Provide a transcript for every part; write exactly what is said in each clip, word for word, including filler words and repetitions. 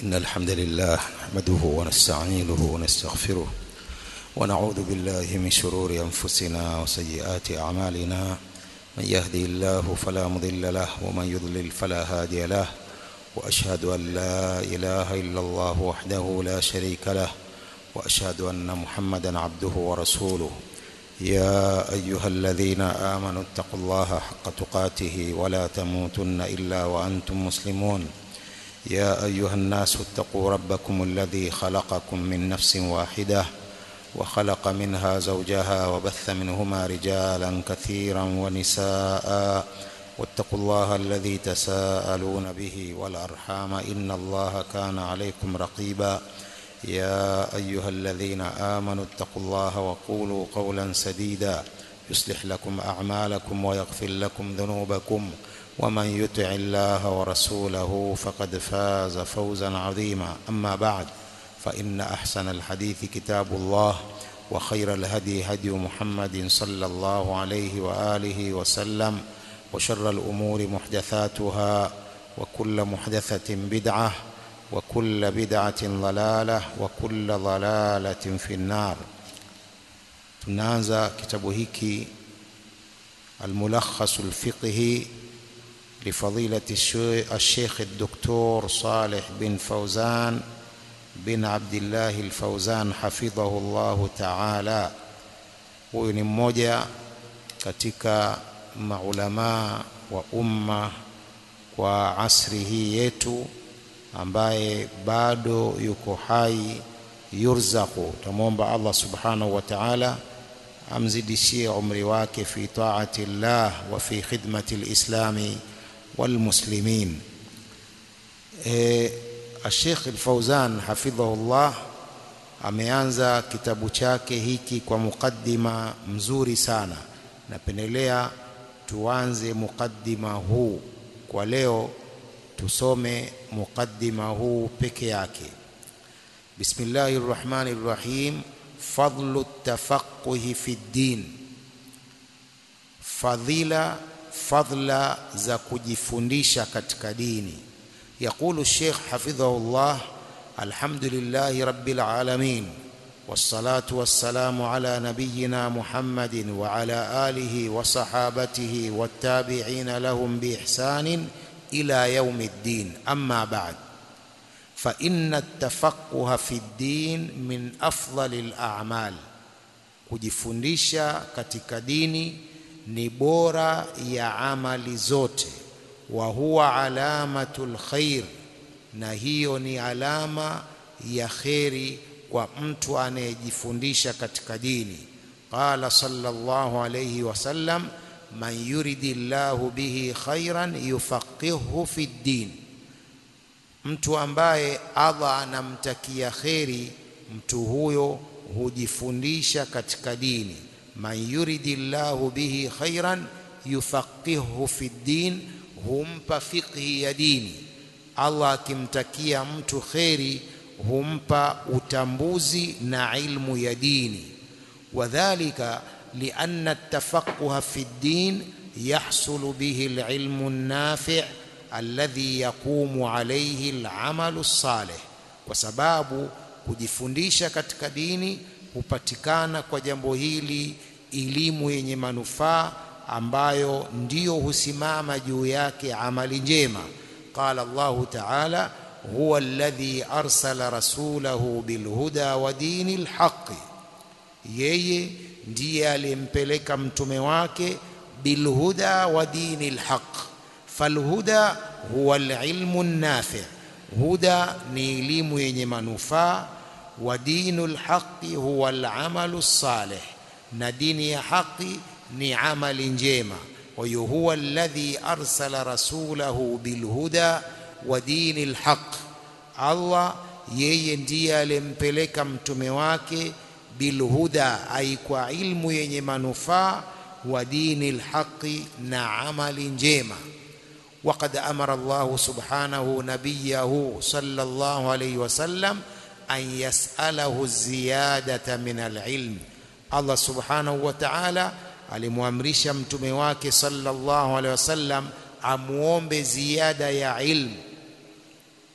إن الحمد لله نحمده ونستعينه ونستغفره ونعوذ بالله من شرور أنفسنا وسيئات أعمالنا. من يهدي الله فلا مضل له ومن يضلل فلا هادي له، وأشهد أن لا إله إلا الله وحده لا شريك له، وأشهد أن محمدا عبده ورسوله. يا أيها الذين آمنوا اتقوا الله حق تقاته ولا تموتن إلا وأنتم مسلمون. يا أيها الناس اتقوا ربكم الذي خلقكم من نفس واحدة وخلق منها زوجها وبث منهما رجالا كثيرا ونساء، واتقوا الله الذي تساءلون به والأرحام إن الله كان عليكم رقيبا. يا أيها الذين آمنوا اتقوا الله وقولوا قولا سديدا يصلح لكم أعمالكم ويغفر لكم ذنوبكم، ومن يطع الله ورسوله فقد فاز فوزا عظيما. أما بعد، فإن أحسن الحديث كتاب الله، وخير الهدي هدي محمد صلى الله عليه وآله وسلم، وشر الأمور محدثاتها، وكل محدثة بدعة، وكل بدعة ضلالة، وكل ضلالة في النار. tunaanza kitabu hiki الملخص الفقهي لفضيلة الشيخ الدكتور صالح بن فوزان بن عبد الله الفوزان حفظه الله تعالى. Huyu ni mmoja katika maulama wa umma kwa asri hii yetu ambaye bado yuko hai, yurzaku. Tumuomba Allah subhanahu wa ta'ala amzidishie umri wake fi ta'ati Allah wa fi khidmati al-islami wal muslimin. Eh Sheikh Al-Fawzan hafidhahullah ameanza kitabu chake hiki kwa mukaddima mzuri sana. Napendelea tuanze mukaddima huu kwa leo, tusome mukaddima huu peke yake. Bismillahir Rahmanir Rahim. Fadlu at-tafaqquh fi ad-din. Fadhila fadla za kujifundisha katika dini. يقول الشيخ حفظه الله: الحمد لله رب العالمين، والصلاة والسلام على نبينا محمد وعلى آله وصحابته والتابعين لهم بإحسان إلى يوم الدين. أما بعد، فإن التفقه في الدين من أفضل الأعمال. kujifundisha katika dini ni bora ya amali zote. wa huwa alamatul khair, na hiyo ni alama ya khairi kwa mtu anayejifundisha katika dini. Qala sallallahu alayhi wasallam: man yuridillahu bihi khairan yufaqihuhu fi ddin. Mtu ambaye Allah anamtakia khairi, mtu huyo hujifundisha katika dini. Man yuridillahu bihi khairan yufaqihuhu fi ddin, humpa fiqhi ya dini. Allah akimtakia mtu khairi humpa utambuzi na ilmu ya dini. Wadhālika lianna at-tafaqquha fi ad-din yahsulu bihi al-ilmu an-nafi' alladhi yaqumu alayhi al-amalu as-salih. Kwa sababu kujifundisha katika dini hupatikana kwa jambo hili elimu yenye manufaa ambayo ndiyo husimama juu yake amali njema. Qala Allahu ta'ala: huwa alladhi arsala rasulahu bilhuda wa dinil haqq. Yeye ndiye alimpeleka mtume wake bilhuda wa dinil haqq. Falhuda huwa alilmu an-nafi', huda ni elimu yenye manufaa. Wa dinul haqqi huwa al-amalu as-salih, na dini ya haki ni amali njema. Wa huwa alladhi arsala rasulahu bilhuda wa dinil haqq. Allah yeye ndiye alimpeleka mtume wake bilhuda, ay kwa ilmu yenye manufaa, wa dinil haqqi, na amali njema. وقد أمر الله سبحانه نبيه صلى الله عليه وسلم أن يسأله الزيادة من العلم. الله سبحانه وتعالى alimuamrisha mtume wake sallallahu alaihi wasallam amuombe ziada ya ilmu.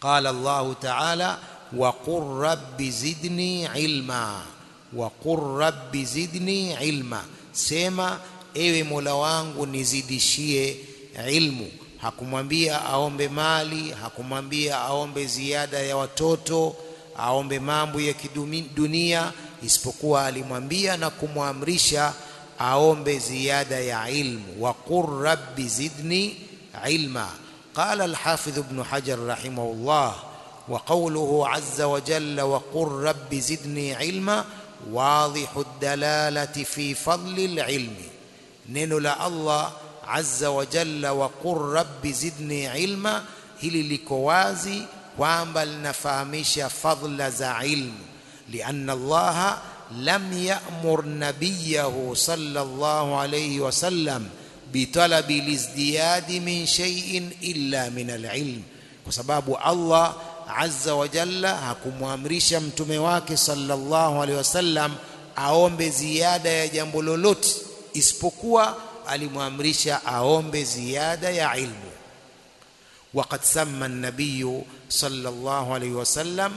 qala Allah ta'ala wa qur rabbi zidni ilma, wa qur rabbi zidni ilma, sema ewe Mola wangu nizidishie ilmu. Hakumwambia aombe mali, hakumwambia aombe ziada ya watoto, aombe mambo ya kidunia, isipokuwa alimwambia na kumwamrisha aombe ziada ya ilmu. wa qur rabbi zidni ilma. qala al-Hafidh Ibn Hajar rahimahullah wa qawluhu azza wa jalla wa qur rabbi zidni ilma wadhihu ad-dalalati fi fadli al-ilmi. Neno la Allah azza wa jalla wa qur rabbi zidni ilma, hili liko wazi kwamba linafahamisha fadla za ilmu. lianna Allah lam ya'mur nabiyahu sallallahu alayhi wasallam bitalabi lizdiyadi min shay'in illa min al-ilm, kwa sababu Allah azza wa jalla hakumwamrisha mtume wake sallallahu alayhi wasallam aombe ziada ya jambo lolote, isipokuwa alimwamrisha aombe ziada ya ilmu. وقد سمى النبي صلى الله عليه وسلم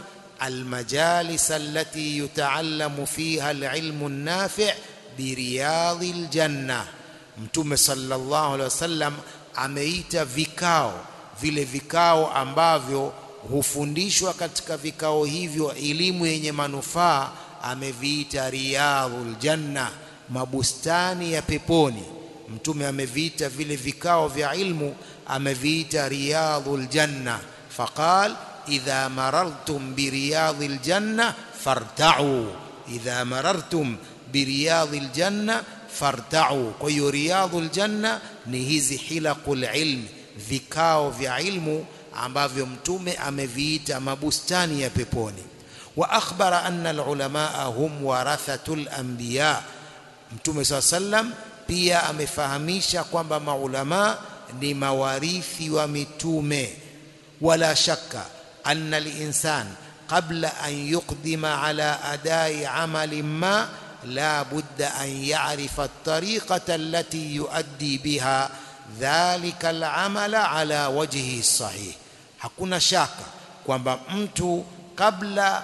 المجالس التي يتعلم فيها العلم النافع برياض الجنة. Mtume sallallahu alaihi wasallam ameita vikao, vile vikao ambavyo hufundishwa katika vikao hivyo elimu yenye manufaa, ameviita riyadhul janna, mabustani ya peponi. Mtume ameviita vile vikao vya ilmu, ameviita riyadhul janna. Faqal idha marartum bi riyadhil janna farta'u, idha marartum bi riyadhil janna farta'u. Kwa hiyo riyadhul janna ni hizi hilaqul ilm, vikao vya ilmu ambavyo mtume ameviita mabustani ya peponi. Wa akhbara anna al-ulamaa hum warathatul anbiya. Mtume sallallahu alayhi wasallam pia amefahamisha kwamba maulama ni mawarithi wa mitume. wala shakka anna al-insan qabla an yuqdima ala adai amalin ma la budda an ya'rifa at-tariqata allati yuaddi biha dhalika al-amala ala wajhihi sahih. Hakuna shaka kwamba mtu kabla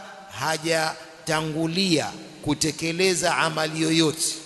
hajatangulia kutekeleza amali yoyote,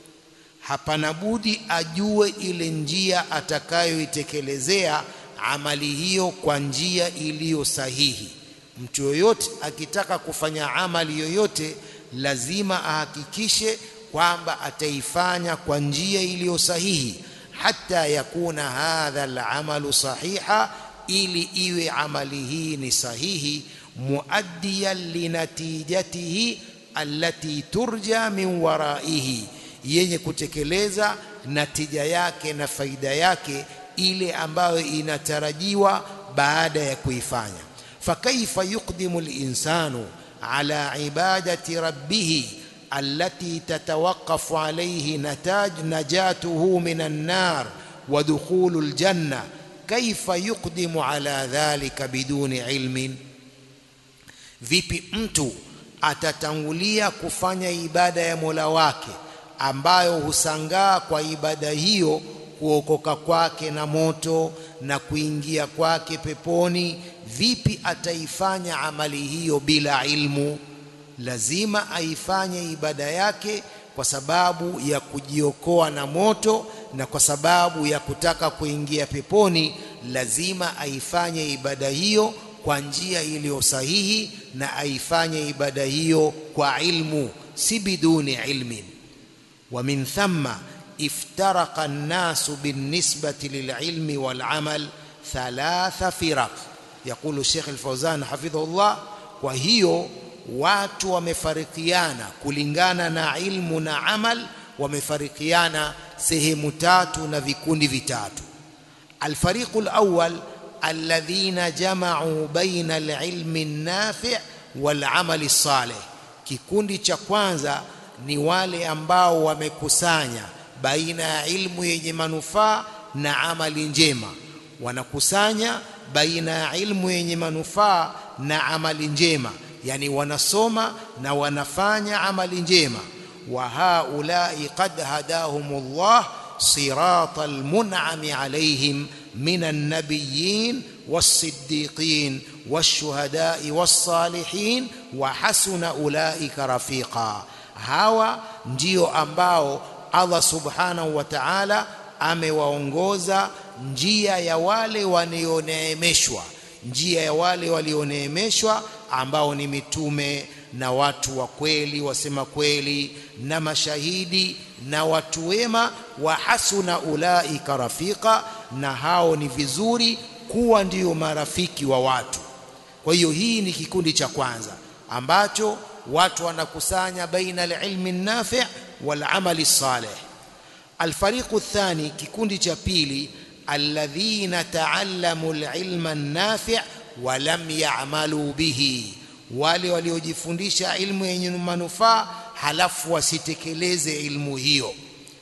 hapana budi ajue ile njia atakayoitekelezea amali hiyo kwa njia iliyo sahihi. Mtu yoyote akitaka kufanya amali yoyote lazima ahakikishe kwamba ataifanya kwa njia iliyo sahihi, hata yakuna hadha al-amalu sahiha, ili iwe amali hii ni sahihi, muaddiyan linatijatihi allati turja min waraihi, yenye kutekeleza natija yake na faida yake ile ambayo inatarajiwa baada ya kuifanya. Fakaifa yuqdimu al-insanu ala ibadati rabbih allati tatawaqqafu alayhi nataj najatuhu minan nar wa dukhulul janna, kaifa yuqdimu ala dhalika biduni ilmin? Vipi mtu atatangulia kufanya ibada ya Mola wake ambayo husangaa kwa ibada hiyo kuokoka kwake na moto na kuingia kwake peponi? Vipi ataifanya amali hiyo bila ilmu? Lazima aifanye ibada yake kwa sababu ya kujiokoa na moto na kwa sababu ya kutaka kuingia peponi. Lazima aifanye ibada hiyo kwa njia iliyo sahihi na aifanye ibada hiyo kwa ilmu, si biduni ilmin. wa min thamma iftaraqa an-nasu bin-nisbati lil-ilmi wal-amal thalatha firaq. Yaqulu Sheikh Al-Fawzan hafidhahullah, kwa hiyo watu wamefarikiana kulingana na ilmu na amal, wamefarikiana sehemu tatu na vikundi vitatu. Al-fariqul awwal alladhina jama'u baina al-ilmi an-nafi' wal-amali as-salih. Kikundi cha kwanza ni wale ambao wamekusanya baina ya ilmu yenye manufaa na amali njema. Wanakusanya baina ya ilmu yenye manufaa na amali njema, yani wanasoma na wanafanya amali njema. wa haulai qad hadahumullah siratal mun'ami alayhim minan nabiyyin was-siddiqin washuhadai wassalihin wa hasuna ulaika rafiqa. Hawa ndio ambao Allah subhanahu wa ta'ala amewaongoza njia ya wale walioneemeshwa, njia ya wale walioneemeshwa ambao ni mitume na watu wa kweli, wasema kweli, na mashahidi na watu wema. Wa hasuna ulaika rafiqa, na hao ni vizuri kuwa ndio marafiki wa watu. Kwa hiyo hii ni kikundi cha kwanza ambacho watu wanakusanya baina al-ilmi an-nafi' wal-amali salih. Al-fariqu athani, kikundi cha pili, alladhina ta'allamu al-ilma an-nafi' wa lam ya'malu bihi, wale waliojifundisha ilmu yenye manufaa halafu wasitekeleze ilmu hiyo.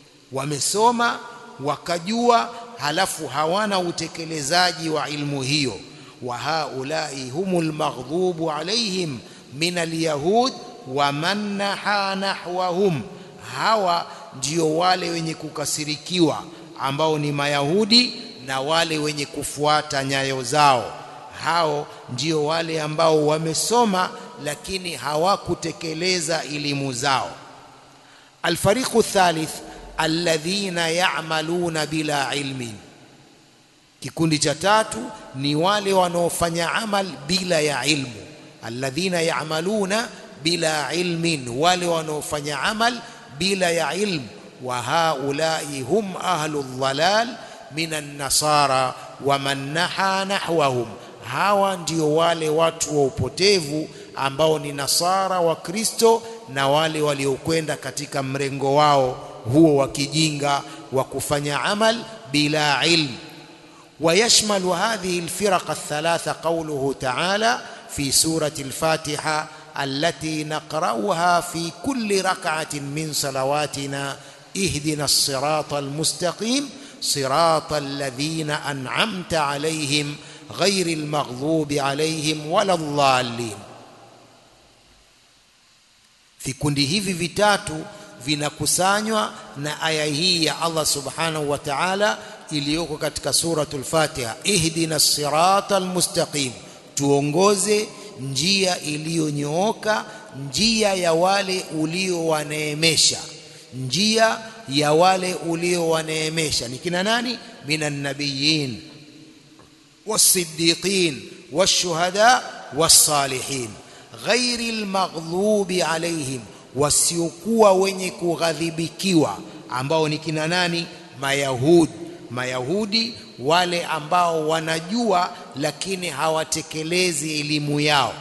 Wamesoma wakajua, halafu hawana utekelezaji wa ilmu hiyo. Wa haulai humul maghdubu alaihim min alyahud wa man naha nahwahum, hawa ndio wale wenye kukasirikiwa ambao ni Mayahudi na wale wenye kufuata nyayo zao. Hao ndio wale ambao wamesoma lakini hawakutekeleza elimu zao. Alfariqu thalith, alladhina ya'maluna bila ilmin, kikundi cha tatu ni wale wanaofanya amal bila ya ilmu. Alladhina ya'maluna bila ilmin, wale wanaofanya amal bila ya ilmu. Wa haulai hum ahlu dhalal minan nasara wa man naha nahwahum, hawa ndio wale watu wa upotevu ambao ni nasara wa Kristo na wale waliokwenda katika mrengo wao huo wa kijinga wa kufanya amal bila ilmu. ويشمل هذه الفرق الثلاثة قوله تعالى في سورة الفاتحة التي نقرأها في كل ركعة من صلواتنا اهدنا الصراط المستقيم صراط الذين أنعمت عليهم غير المغضوب عليهم ولا الضالين. في kundi hivi vitatu vinakusanywa na aya hii ya Allah subhanahu wa ta'ala iliyoko katika suratul Fatiha, ihdina siratal mustaqim, tuongoze njia iliyonyooka, njia ya wale uliowaneemesha. Njia ya wale uliowaneemesha ni kina nani? Minan nabiyyin was-siddiqin wash-shuhada was-salihin ghairil maghdubi alaihim, wasiokuwa wenye kughadhibikiwa, ambao ni kina nani? Mayahudi. Mayahudi wale ambao wanajua lakini hawatekelezi elimu yao.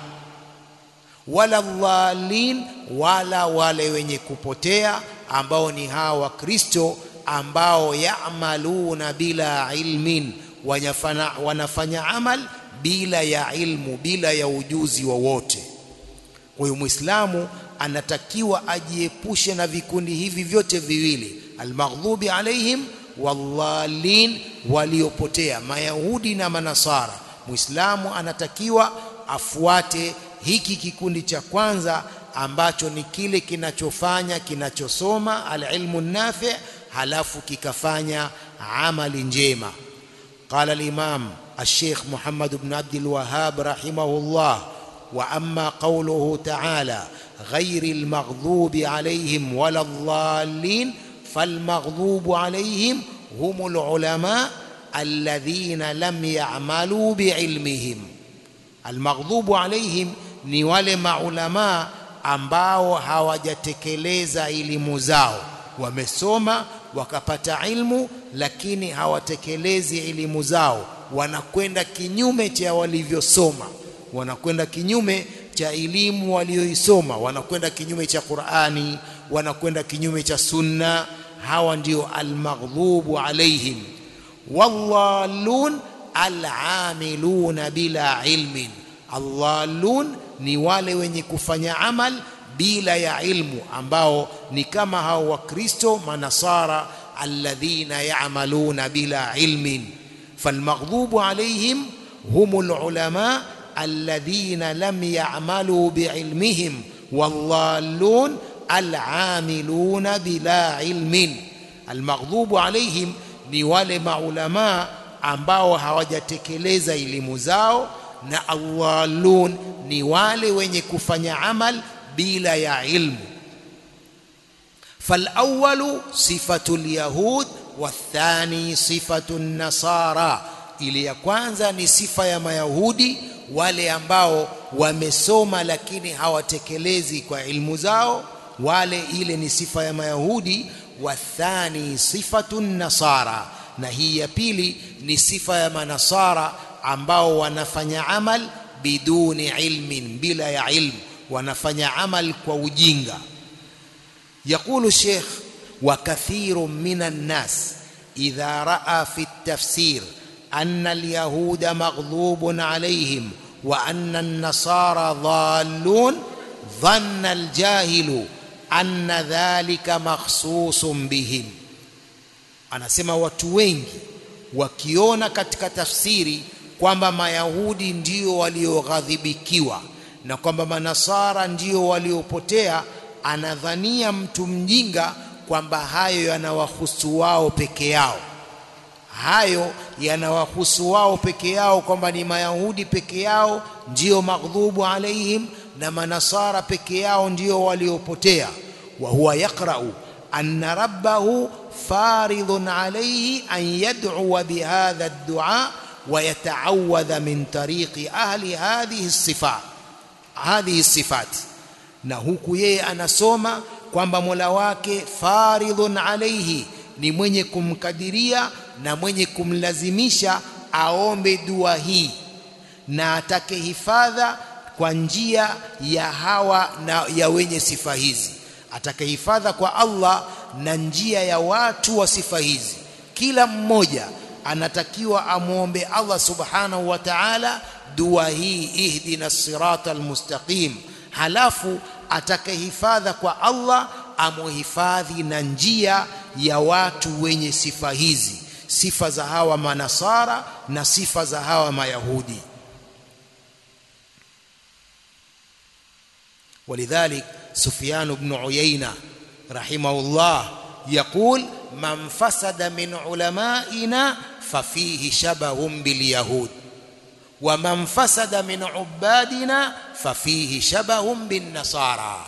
Wala dhalin, wala wale wenye kupotea ambao ni hawa Kristo ambao ya'maluna bila ilmin, wanafanya, wanafanya amal bila ya ilmu, bila ya ujuzi wowote. Kwa hiyo Muislamu anatakiwa ajiepushe na vikundi hivi vyote viwili, almaghdubi alaihim wallalin, waliopotea, Mayahudi na Manasara. Muislamu anatakiwa afuate hiki kikundi cha kwanza ambacho ni kile kinachofanya kinachosoma alilmu nafi, halafu kikafanya amali njema. Qala al-Imam al-Sheikh Muhammad ibn Abdul Wahhab rahimahullah, wa amma qawluhu ta'ala ghayril maghdubi alayhim waladdallin فالمغضوب عليهم هم العلماء الذين لم يعملوا بعلمهم. المغضوب عليهم ni wale maulama ambao hawajatekeleza elimu zao, wamesoma wakapata ilmu lakini hawatekelezi elimu zao, wanakwenda kinyume cha walivyosoma, wanakwenda kinyume cha elimu walioisoma, wanakwenda kinyume cha Qur'ani, wanakwenda kinyume cha sunna. Hawa ndio almaghdubu alaihim. Wallallun alamiluna bila ilmin, allallun ni wale wenye kufanya amal bila ya ilmu, ambao ni kama hao wa Kristo Manasara, alladhina ya'maluna bila ilmin. Falmaghdubu alaihim humul ulama alladhina lam ya'malu bi'ilmihim wallallun al-amiluna bila ilmin. Almaghdubu alaihim ni wale maulama ambao hawajatekeleza elimu zao na adh-dhallun ni wale wenye kufanya amal bila ya ilmu. فالأول صفة اليهود والثاني صفة النصارى. Ile ya kwanza ni sifa ya Mayahudi, wale ambao wamesoma lakini hawatekelezi kwa ilmu zao, wale ile ni sifa ya Mayahudi. Wathani sifatu nasara, na hii ya pili ni sifa ya Manasara ambao wanafanya amal biduni ilmin, bila ya ilmu, wanafanya amal kwa ujinga. يقول الشيخ: وكثير من الناس إذا رأى في التفسير أن اليهود مغضوب عليهم وأن النصارى ضالون ظن الجاهل أن ذلك مخصوص بهم. anasema watu wengi wakiona katika tafsiri kwamba Mayahudi ndio walioghadhibikiwa na kwamba Manasara ndio waliopotea, anadhania mtu mjinga kwamba hayo yanawahusu wao peke yao, hayo yanawahusu wao peke yao, kwamba ni Mayahudi peke yao ndio maghdhubu alaihim na Manasara peke yao ndio waliopotea. Wa huwa yaqra'u anna rabbahu faridun alayhi an yad'u bihadha ad-du'a wa yata'awadha min tariqi ahli hadhihi as-sifat hadhihi as-sifat. Na huku yeye anasoma kwamba Mola wake faridun alayhi, ni mwenye kumkadiria na mwenye kumlazimisha aombe dua hii na atake hifadha kwa njia ya hawa na ya wenye sifa hizi, atake hifadha kwa Allah na njia ya watu wa sifa hizi. Kila mmoja anatakiwa amuombe Allah subhanahu wa ta'ala dua hii, ihdina sirata almustaqim, halafu atake hifadha kwa Allah amuhifadhi na njia ya watu wenye sifa hizi, sifa za hawa Manasara na sifa za hawa Mayahudi. ولذلك سفيان بن عيينة رحمه الله يقول: من فسد من علمائنا ففيه شبه باليهود ومن فسد من عبادنا ففيه شبه بالنصارى.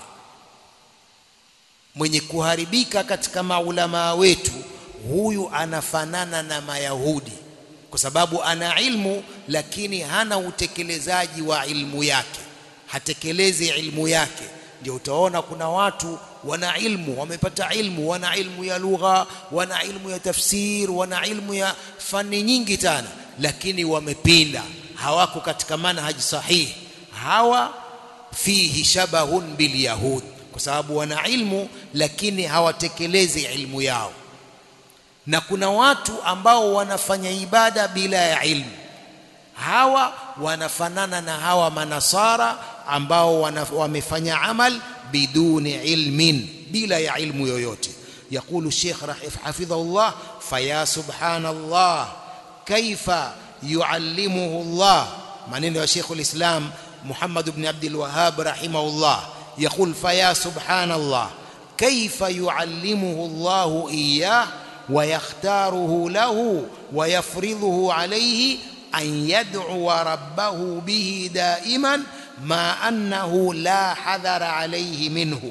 mwenye kuharibika katika maulama wetu, huyu anafanana na Mayahudi, kwa sababu ana ilmu lakini hana utekelezaji wa ilmu yake, hatekelezi ilmu yake. Ndio utaona kuna watu wana ilmu, wamepata ilmu, wana ilmu ya lugha, wana ilmu ya tafsir, wana ilmu ya fani nyingi sana, lakini wamepinda, hawako katika manhaji sahihi. Hawa fihi shabahun bil yahud, kwa sababu wana ilmu lakini hawatekelezi ilmu yao. Na kuna watu ambao wanafanya ibada bila ya ilmu, hawa wanafanana na hawa Manasara ambao wamefanya amal biduni ilmin, bila ya ilmu yoyote. يقول الشيخ حفظه الله: فيا سبحان الله كيف يعلمه الله. maneno ya Sheikh al-Islam Muhammad ibn Abdul Wahhab rahimahullah, يقول: فيا سبحان الله كيف يعلمه الله إياه ويختاره له ويفرضه عليه أن يدعو ربه به دائما ما أنه لا حذر عليه منه.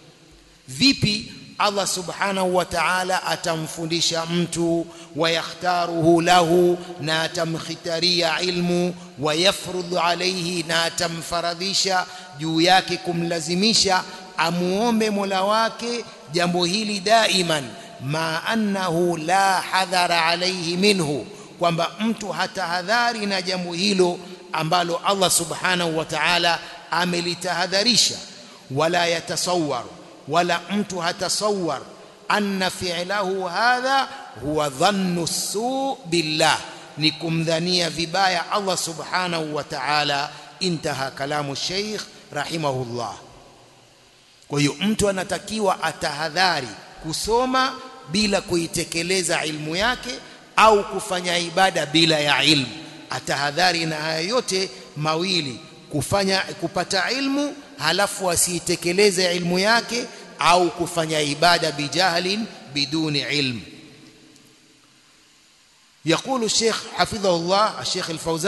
vipi Allah subhanahu wa ta'ala atamfundisha mtu, wayakhtaruhu lahu, na atamkhitaria ilmu, wayafrudhu alayhi, na atamfaradhisha juu yake, kumlazimisha amuombe Mola wake jambo hili daiman, ma annahu la hadhara alayhi minhu, kwamba mtu hatahadhari na jambo hilo ambalo Allah subhanahu wa ta'ala amelitahadharisha. Wala yatasawwar, wala mtu hatasawwar anna fi'lahu hadha huwa dhannu su billah, ni kumdhania vibaya Allah subhanahu wa ta'ala. Intaha kalamu Sheikh rahimahullah. Kwa hiyo mtu anatakiwa atahadhari kusoma bila kuitekeleza ilmu yake, au kufanya ibada bila ya ilmu. Atahadhari na haya yote mawili, kufanya kupata ilmu halafu asiitekeleze ilmu yake, au kufanya ibada bijahlin biduni ilm. يقول الشيخ حفظه الله الشيخ الفوزان: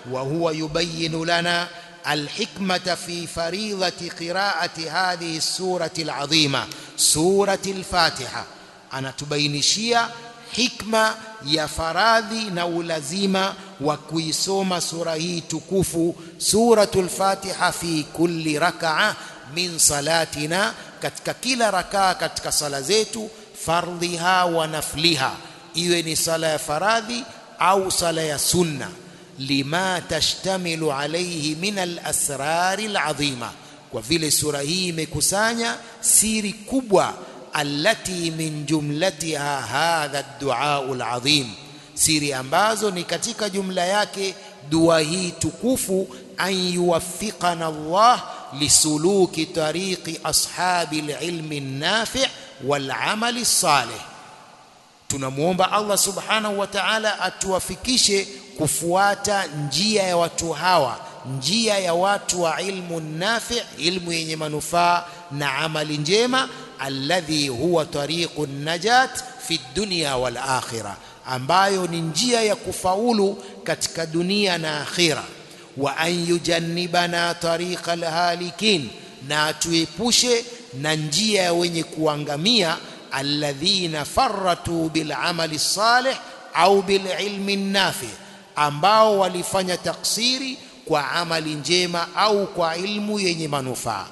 wa huwa yubayyin lana الحكمة في فريضة قراءة هذه السورة العظيمة سورة الفاتحة. أنا تبينشيا حكمة يا faradhi na ulazima wa kuisoma sura hii tukufu suratul Fatiha fi kulli rak'a min salatina, katika kila rakaa katika sala zetu, fardhiha wa nafliha, iwe ni sala ya faradhi au sala ya sunna, lima tashtamilu alayhi min al-asrar al-azima, kwa vile sura hii imekusanya siri kubwa, allati min jumlatiha hadha ad-du'a al-azim, siri ambazo ni katika jumla yake dua hii tukufu, an yuwaffiqana Allah lisuluki tariqi ashabi al-ilmi an-nafi' wal-amali as-salih. Tunamuomba Allah subhanahu wa ta'ala atuwafikishe kufuata njia ya watu hawa, njia ya watu wa ilmu nafi', ilmu yenye manufaa na amali njema, alladhi huwa tariqun najat fi dunya wal akhirah, ambayo ni njia ya kufaulu katika dunia na akhira. Wa an yujannibana tariqal halikin, na atuepushe na njia ya wenye kuangamia, alladhina farratu bil amali salih au bil ilmi nafi', ambao walifanya taksiri kwa amali njema au kwa ilmu yenye manufaa.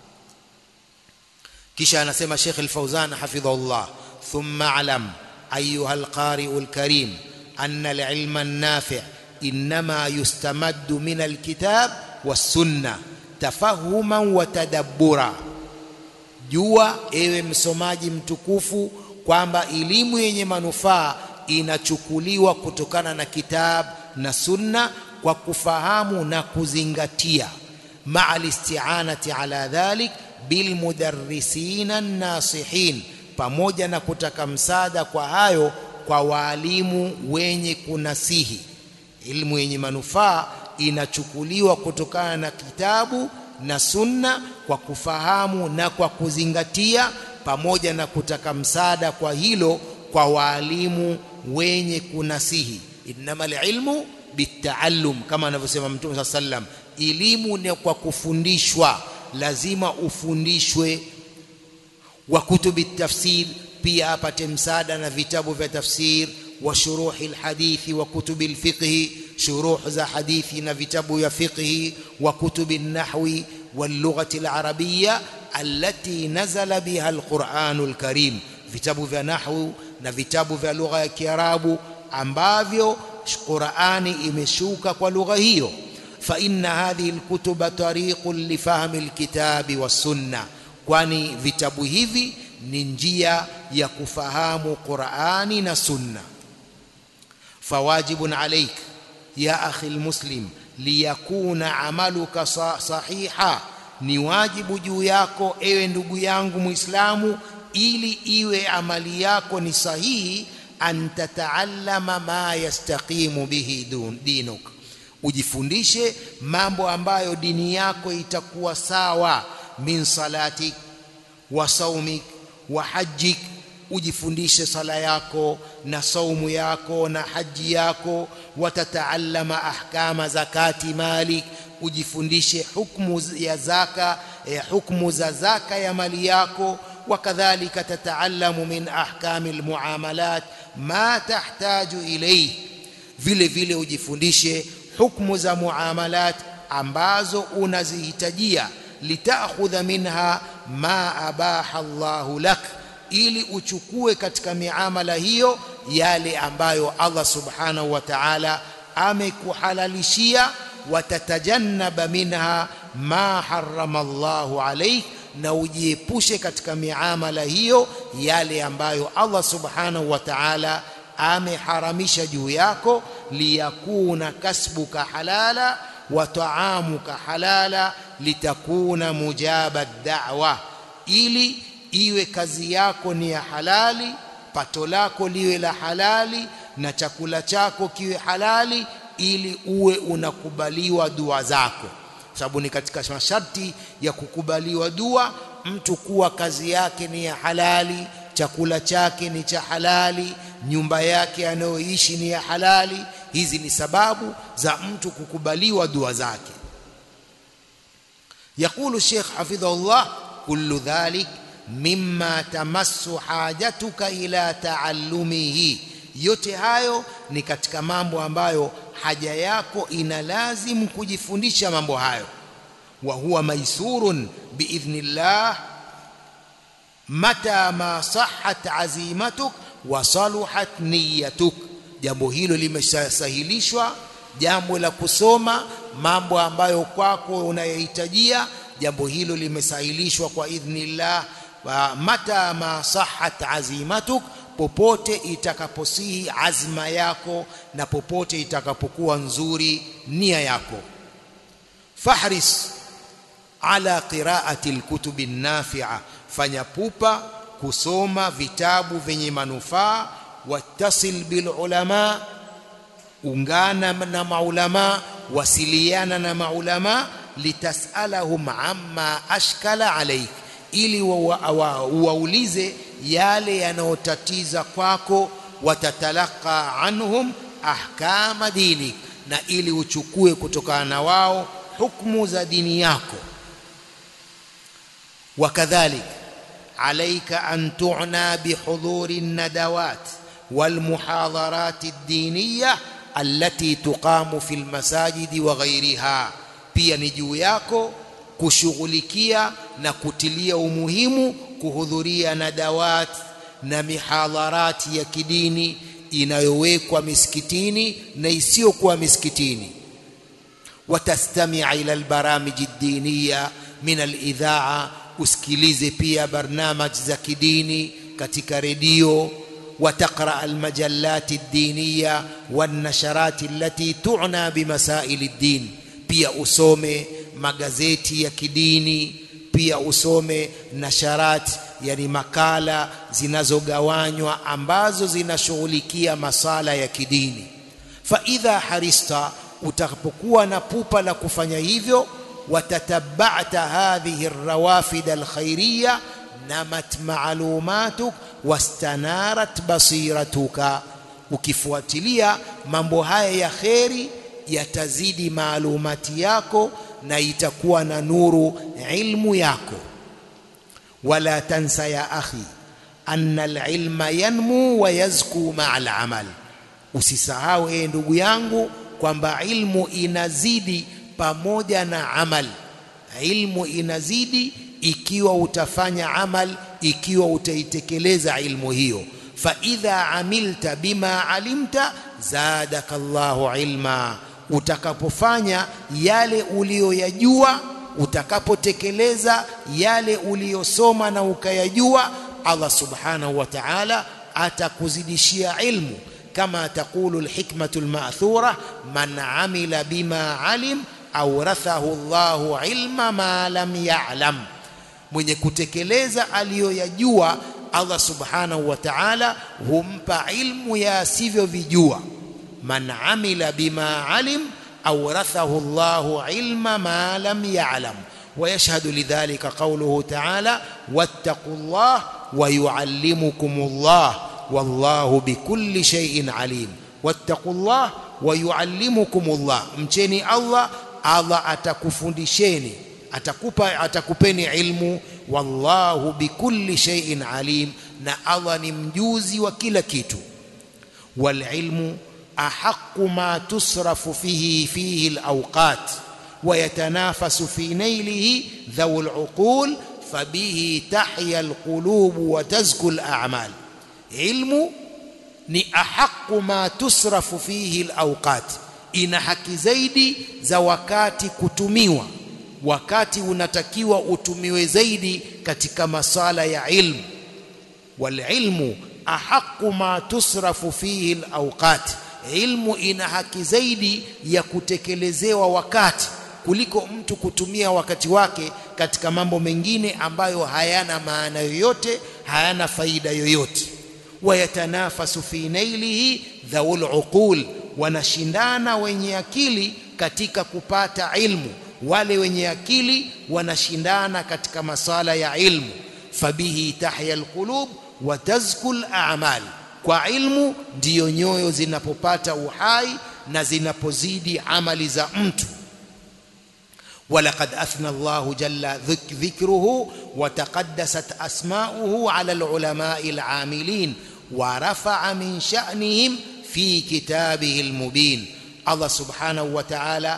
Kisha anasema Sheikh Al-Fawzan hafidhahullah, thumma alam ayuha al-qari'u al-karim anna al-ilma an-nafi' inma yustamaddu min al-kitab was-sunnah tafahuman wa tadabbura. Jua ewe msomaji mtukufu kwamba elimu yenye manufaa inachukuliwa kutokana na kitab na sunna kwa kufahamu na kuzingatia, ma'al isti'anati ala dhalik bil mudarrisina nasihin, pamoja na kutaka msaada kwa hayo kwa walimu wenye kunasihi. Ilmu yenye manufaa inachukuliwa kutokana na kitabu na sunna kwa kufahamu na kwa kuzingatia, pamoja na kutaka msaada kwa hilo kwa walimu wenye kunasihi. Innamal ilmu bitaallum, kama anavyosema Mtume sallam, elimu ni kwa kufundishwa, lazima ufundishwe. Wa kutubi tafsir, pia apate msaada na vitabu vya tafsir, wa shuruhi alhadithi wa kutubi alfiqhi, shuruh za hadithi na vitabu vya fiqhi, wa kutubi nahwi wal lughati alarabiyya allati nazala biha alquranul karim, vitabu vya nahwu na vitabu vya lugha ya Kiarabu ambavyo Qur'ani imeshuka kwa lugha hiyo. Fa inna hadhihi alkutuba tariqun li fahmi alkitabi was-sunnah, kwani vitabu hivi ni njia ya kufahamu Qur'ani na sunna. Fawajibun alayk ya akhi almuslim liyakuna amaluka sahiha, ni wajibu juu yako ewe ndugu yangu Muislamu, ili iwe amali yako ni sahihi, an tataallama ma yastaqimu bihi dinuk, ujifundishe mambo ambayo dini yako itakuwa sawa, min salatik wa saumik wa hajjik, ujifundishe sala yako na saumu yako na haji yako. Watataallama ahkama zakati malik, ujifundishe hukumu ya zaka, eh, hukumu za zaka ya mali yako. Wakadhalika tataallamu min ahkami almuamalat ma tahtaju ilayhi, vile vile ujifundishe hukumu za muamalat ambazo unazihitajia, litakhudha minha ma abaha Allahu lak, ili uchukue katika miamala hiyo yale ambayo Allah subhanahu wa ta'ala amekuhalalishia. Watatajannaba minha ma harrama Allahu alayk, na ujiepushe katika miamala hiyo yale ambayo Allah subhanahu wa ta'ala ameharamisha juu yako. Liyakuna kasbuka halala wa ta'amuka halala litakuna mujaba da'wa, ili iwe kazi yako ni ya halali, pato lako liwe la halali, na chakula chako kiwe halali, ili uwe unakubaliwa dua zako. Sababu ni katika masharti ya kukubaliwa dua mtu kuwa kazi yake ni ya halali, chakula chake ni cha halali, nyumba yake anayoishi ni ya halali. hizi ni sababu za mtu kukubaliwa dua zake. Yakulu Sheikh hafidhahullah, kullu dhalik mimma tamassu hajatuka ila taallumihi, yote hayo ni katika mambo ambayo haja yako inalazimu kujifundisha mambo hayo. Wa huwa maisurun biidhnillah mata ma sahhat azimatuk wa saluhat niyatuk, jambo hilo limesahilishwa, jambo la kusoma mambo ambayo kwako unayohitajia, jambo hilo limesahilishwa kwa idhnillah. Wa mata ma sahhat azimatuk, popote itakaposihi azma yako na popote itakapokuwa nzuri nia yako. Fahris ala qiraati alkutubi nafi'a, fanya pupa kusoma vitabu vyenye manufaa. Wattasil bil ulama, ungana na maulama, wasiliana na maulama. Litasalahum amma ashkala alayk, ili waulize yale yanayotatiza kwako. Watatalaka anhum ahkama dinik, na ili uchukue kutokana na wao hukumu za dini yako. Wakadhalik alayka an tu'na bihudhuri an-nadawat walmuhadharat ad-diniyah allati tuqamu fil masajidi wa ghayriha, pia ni juu yako kushughulikia na kutilia umuhimu kuhudhuria nadawat na mihadharati ya kidini inayowekwa misikitini na isiyokuwa misikitini. Watastami' ila albaramij ad-diniya min al-idha'a, usikilize pia barnamaj za kidini katika redio. Wataqra al-majallat ad-diniya wan-nasharat allati tu'na bimasail ad-din, pia usome magazeti ya kidini, pia usome nasharat, yani makala zinazogawanywa ambazo zinashughulikia masala ya kidini. Fa idha harista, utakapokuwa na pupa la kufanya hivyo, watatabba'ta hadhihi ar-rawafid al-khairiyya namat ma'lumatuk wastanarat basiratuka, ukifuatilia mambo haya ya khairi yatazidi maalumati yako na itakuwa na nuru ilmu yako. Wala tansa ya akhi anna al-ilma yanmu wa yazku ma'a al-amal, usisahau e ndugu yangu kwamba ilmu inazidi pamoja na amal. Ilmu inazidi ikiwa utafanya amal, ikiwa utaitekeleza ilmu hiyo. Fa idha amilta bima alimta zadaka Allahu ilma, utakapofanya yale uliyoyajua, utakapotekeleza yale uliyosoma na ukayajua, Allah subhanahu wa ta'ala atakuzidishia ilmu. Kama taqulu alhikmatu alma'thura, man amila bima alim awrathahu Allahu ilma ma lam ya'lam, mwenye kutekeleza aliyoyajua Allah subhanahu wa ta'ala humpa ilmu ya sivyovijua. Man amila bima alim awrathahu Allahu ilma ma lam ya'lam. ويشهد لذلك قوله تعالى واتقوا الله ويعلمكم الله والله بكل شيء عليم. واتقوا الله ويعلمكم الله, mcheni Allah, Allah atakufundisheni, atakupa atakupeni ilmu. Wallahu bikulli shay'in alim, na Allah ni mjuzi wa kila kitu. Wal ilmu ahaqqu ma tusrafu fihi fihi al-awqat wa yatanafasu fi nailihi dhaw al-uqul fabihi tahya al-qulub wa tazku al-a'mal. Ilmu ni ahaqqu ma tusrafu fihi al-awqat, ina haki zaidi za wakati kutumiwa, wakati unatakiwa utumiwe zaidi katika masala ya ilmu. Wal ilmu ahaqqu ma tusrafu fihi al-awqat, ilmu ina haki zaidi ya kutekelezewa wakati kuliko mtu kutumia wakati wake katika mambo mengine ambayo hayana maana yoyote, hayana faida yoyote. Wayatanafasu fi nailihi dhawul uqul, wanashindana wenye akili katika kupata ilmu, wale wenye akili wanashindana katika masala ya ilmu. Fabihi tahya alqulub wa tazku al-a'mal, kwa ilmu ndiyo nyoyo zinapopata uhai na zinapozidi amali za mtu. ولقد أثنى الله جل ذكره وتقدست أسماؤه على العلماء العاملين ورفع من شأنهم في كتابه المبين. الله سبحانه وتعالى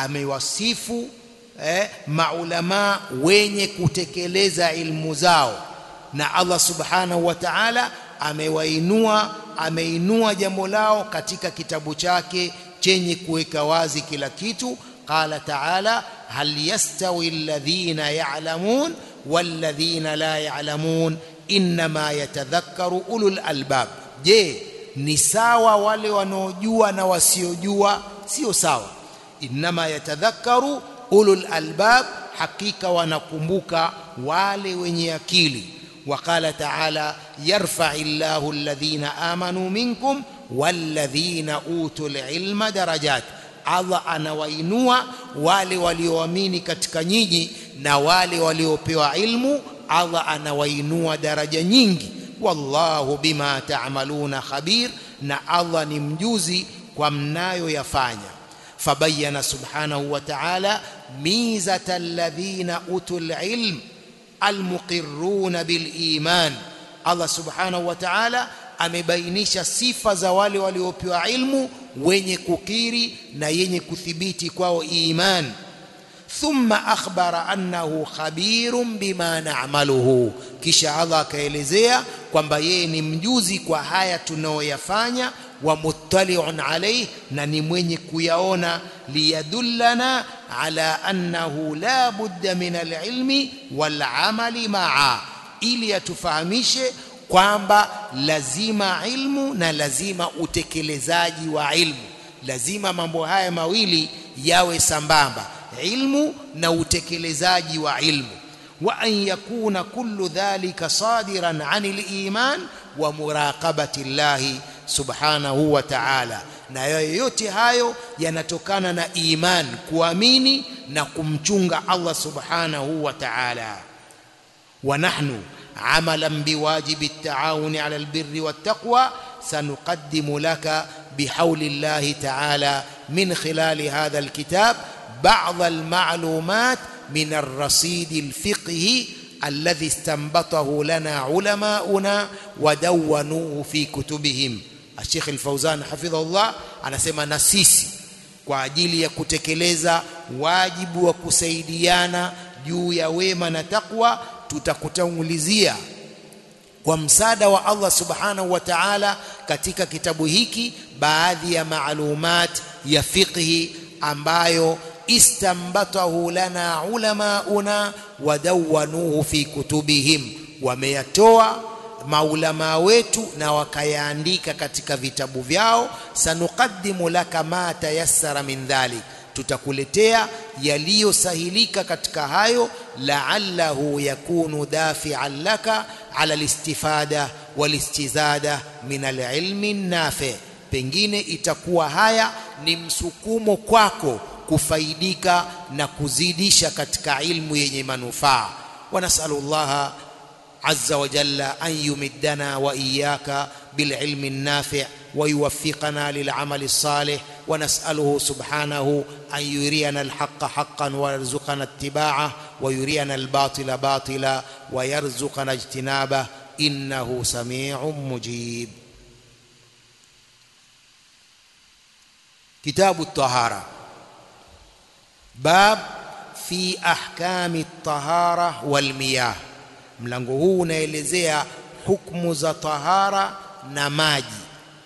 amewasifu eh, maulama wenye kutekeleza ilmu zao, na Allah subhanahu wa ta'ala amewainua ameinua jambo lao katika kitabu chake chenye kuweka wazi kila kitu. Qala ta'ala hal yastawi alladhina ya'lamun walladhina la ya'lamun inma yatadhakkaru ulul albab. Je, ni sawa wale wanaojua na wasiojua? Sio sawa. Inma yatadhakkaru ulul albab, hakika wanakumbuka wale wenye akili. Waqala ta'ala yarfa'illahu alladhina amanu minkum walladhina utul ilma darajat. Allah anawainua wale walioamini katika nyinyi na wale waliopewa ilmu, Allah anawainua daraja nyingi. Wallahu bima ta'maluna khabir, na Allah ni mjuzi kwa mnayoyafanya. Fabayyana subhanahu wa ta'ala mizata alladhina utul ilm almuqirruna bil iman. Allah subhanahu wa ta'ala amebainisha sifa za wale waliopewa ilmu wenye kukiri na yenye kuthibiti kwao iman. Thumma akhbara annahu khabirun bima na'maluhu, kisha Allah akaelezea kwamba yeye ni mjuzi kwa haya tunaoyafanya, wa muttali'un alayhi, na ni mwenye kuyaona. Liyadullana ala annahu la budda min al-ilmi wal amali ma'a, ili atufahamishe kwamba lazima ilmu na lazima utekelezaji wa ilmu. Lazima mambo haya mawili yawe sambamba, ilmu na utekelezaji wa ilmu. Wa an yakuna kullu dhalika sadiran anil iman wa muraqabati llahi subhanahu wa ta'ala, na yote hayo yanatokana na iman, kuamini na kumchunga Allah subhanahu wa ta'ala. Wa nahnu عملا بواجب التعاون على البر والتقوى سنقدم لك بحول الله تعالى من خلال هذا الكتاب بعض المعلومات من الرصيد الفقهي الذي استنبطه لنا علماؤنا ودونوه في كتبهم. الشيخ الفوزان حفظه الله anasema na sisi kwa ajili ya kutekeleza wajibu wa kusaidiana juu ya wema na takwa, tutakutangulizia kwa msaada wa Allah subhanahu wa ta'ala katika kitabu hiki baadhi ya maalumat ya fiqhi ambayo istambatahu lana ulamauna wadawanuhu fi kutubihim, wameyatoa maulama wetu na wakayaandika katika vitabu vyao. Sanuqaddimu laka ma tayassara min dhalik, tutakuletea yaliyosahilika katika hayo. La'allahu yakunu dafi'an laka ala al-istifada wal-istizada min al-ilmi an-nafi', pengine itakuwa haya ni msukumo kwako kufaidika na kuzidisha katika ilmu yenye manufaa. Wa nas'alullaha azza wa jalla an yumiddana wa iyyaka bil ilmi an-nafi' ويوفقنا للعمل الصالح، ونسأله سبحانه أن يرينا الحق حقا ويرزقنا اتباعه، ويرينا الباطل باطلا ويرزقنا اجتنابه، إنه سميع مجيب. كتاب الطهارة، باب في أحكام الطهارة والمياه. mlango huu unaelezea hukumu za tahara na maji.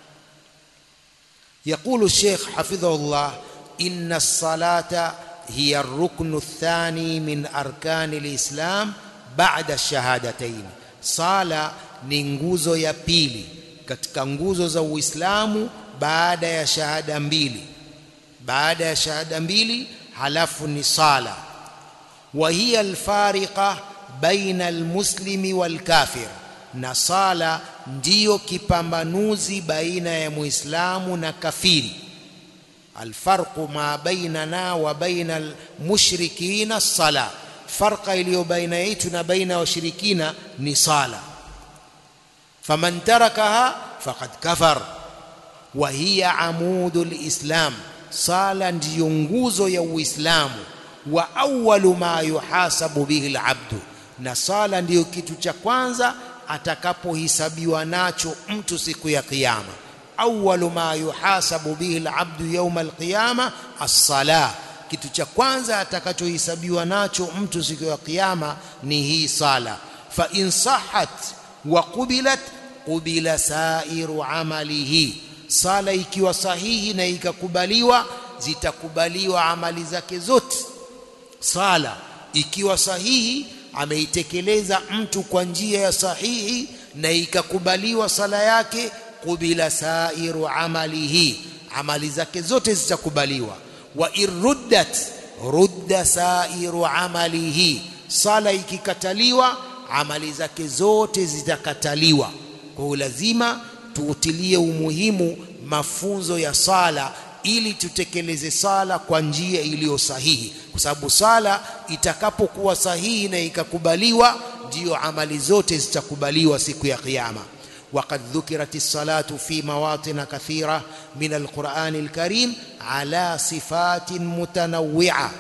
يقول الشيخ حفظه الله إن الصلاة هي الركن الثاني من أركان الإسلام بعد الشهادتين. صلاة ni nguzo ya pili katika nguzo za Uislamu baada ya shahada mbili. Baada ya shahada mbili halafu ni sala. Wa hiya alfariqa baina almuslimi walkafir, na sala ndiyo kipambanuzi baina ya muislamu na kafiri. Alfarqu ma bainana wa baina almushrikina as-sala, farqa iliyo baina yetu na baina washirikina ni sala. Faman tarakaha faqad kafar wa hiya amudul islam, sala ndiyo nguzo ya Uislamu. Wa awwalu ma yuhasabu bihi al-abdu, na sala ndiyo kitu cha kwanza atakapohisabiwa nacho mtu siku ya kiyama. Awwalu ma yuhasabu bihi al-abdu yawm al-qiyama as-salah, kitu cha kwanza atakachohisabiwa nacho mtu siku ya kiyama ni hii sala. Fa in sahhat wa qubilat qubila sairu amalihi, sala ikiwa sahihi na ikakubaliwa zitakubaliwa amali zake zote. Sala ikiwa sahihi, ameitekeleza mtu kwa njia ya sahihi na ikakubaliwa sala yake, qubila sairu amalihi, amali zake zote zitakubaliwa. Wa iruddat rudda sairu amalihi, sala ikikataliwa amali zake zote zitakataliwa. Kwa lazima tuutilie umuhimu mafunzo ya sala ili tutekeleze sala kwa njia iliyo sahihi, kwa sababu sala itakapokuwa sahihi na ikakubaliwa ndio amali zote zitakubaliwa siku ya kiyama. وقد ذكرت الصلاة في مواطن كثيرة من القرآن الكريم على صفات متنوعة.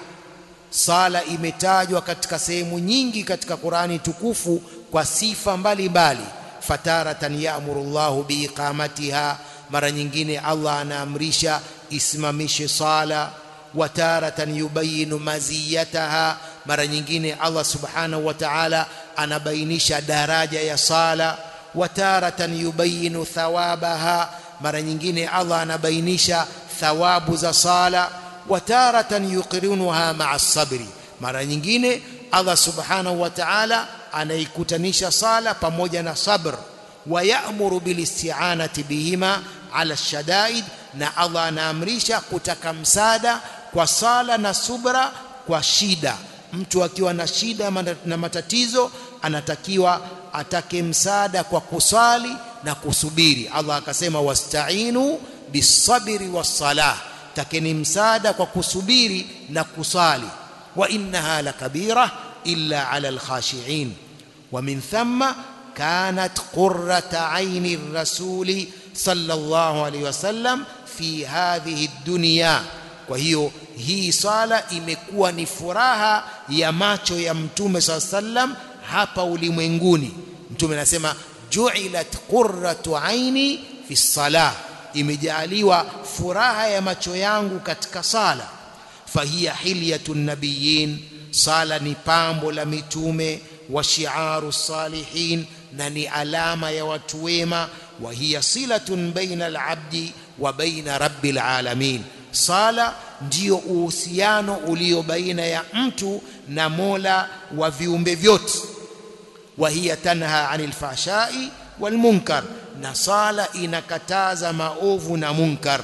Sala imetajwa katika sehemu nyingi katika Qur'ani tukufu kwa sifa mbalimbali. Fataratan ya'muru Allahu biiqamatiha, mara nyingine Allah anaamrisha isimamishe sala. Wataratan yubayinu maziyataha, mara nyingine Allah subhanahu wa ta'ala anabainisha daraja ya sala. Wataratan yubayinu thawabaha, mara nyingine Allah anabainisha thawabu za sala. Wataratan yuqirinuha ma'a sabri, mara nyingine Allah subhanahu wa ta'ala anaikutanisha sala pamoja na sabr. Wa ya'muru bil isti'anati bihima ala shadaid, na Allah anaamrisha kutaka msaada kwa sala na subra kwa shida. Mtu akiwa na shida na matatizo anatakiwa atake msaada kwa kusali na kusubiri. Allah akasema wasta'inu bis-sabri was-salah, takeni msaada kwa kusubiri na kusali. Wa innaha lakabira illa ala al-khashi'in. Wa min thumma kanat qurrata 'aini ar-rasuli sallallahu alayhi wasallam fi hadhihi ad-dunya. Kwa hiyo hii sala imekuwa ni furaha ya macho ya Mtume sallallahu alayhi wasallam hapa ulimwenguni. Mtume anasema ju'ilat qurratu 'aini fi salah, imejaliwa furaha ya macho yangu katika sala. Fahiya hilyatun nabiyyin, sala ni pambo la mitume. Wa shi'aru salihin, na ni alama ya watu wema. Wa hiya silatun baina al-'abdi wa baina rabbil alamin, sala ndio uhusiano ulio baina ya mtu na Mola wa viumbe vyote. Wa hiya tanha 'anil fahsha'i wal munkar, na sala inakataza maovu na munkar.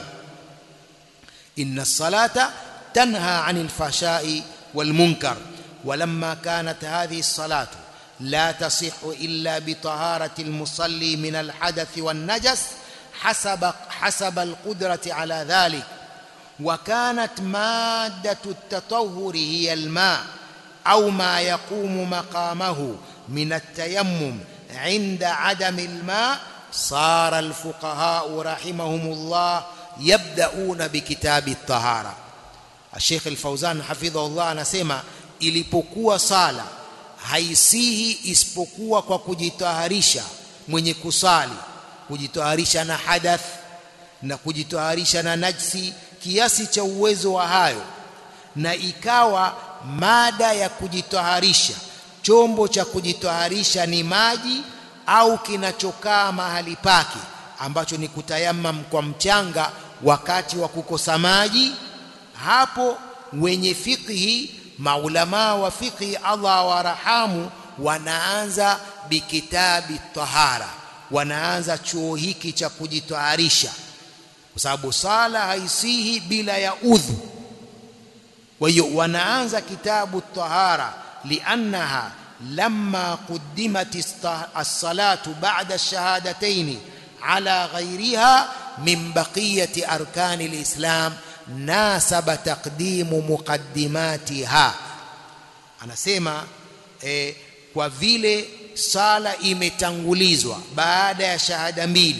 Inna salata tanha 'anil fahsha'i wal munkar. Walamma kanat hadhihi as-salatu la tasihhu illa bi taharati al-musalli min al-hadath wan-najas hasaba hasaba al-qudrati ala dhalik. Wa kanat maddatu at-tatahhuri hiya al-ma' aw ma yaqumu maqamahu min at-tayammum 'inda 'adami al-ma', sara al-fuqaha rahimahumullah yabda'una bi kitabi at-tahara. Sheikh Al-Fawzan hafidhahullah anasema ilipokuwa sala haisihi isipokuwa kwa kujitaharisha mwenye kusali, kujitaharisha na hadath na kujitaharisha na najsi kiasi cha uwezo wa hayo, na ikawa mada ya kujitaharisha, chombo cha kujitaharisha ni maji au kinachokaa mahali pake ambacho ni kutayammam kwa mchanga wakati wa kukosa maji. Hapo wenye fiqhi, maulama wa fiqhi Allah warahamu, wanaanza bikitabi tahara, wanaanza chuo hiki cha kujitaharisha, kwa sababu sala haisihi bila ya udhu. Kwa hiyo wanaanza kitabu tahara liannaha lamma quddimat as-salatu ba'da ash-shahadatayn ala ghayriha min baqiyati arkani al-islam nasaba taqdimu muqaddimatiha. Anasema eh, kwa vile sala imetangulizwa baada ya shahada mbili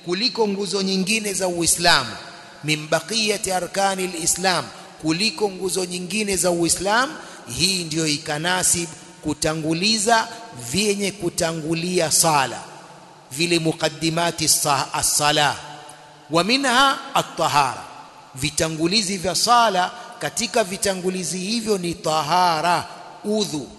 kuliko nguzo nyingine za Uislamu, min baqiyati arkani alislam, kuliko nguzo nyingine za Uislamu, hii ndiyo ikanasib kutanguliza vyenye kutangulia sala, vile mukaddimati as-sala. Wa minha at-tahara, vitangulizi vya sala, katika vitangulizi hivyo ni tahara, udhu.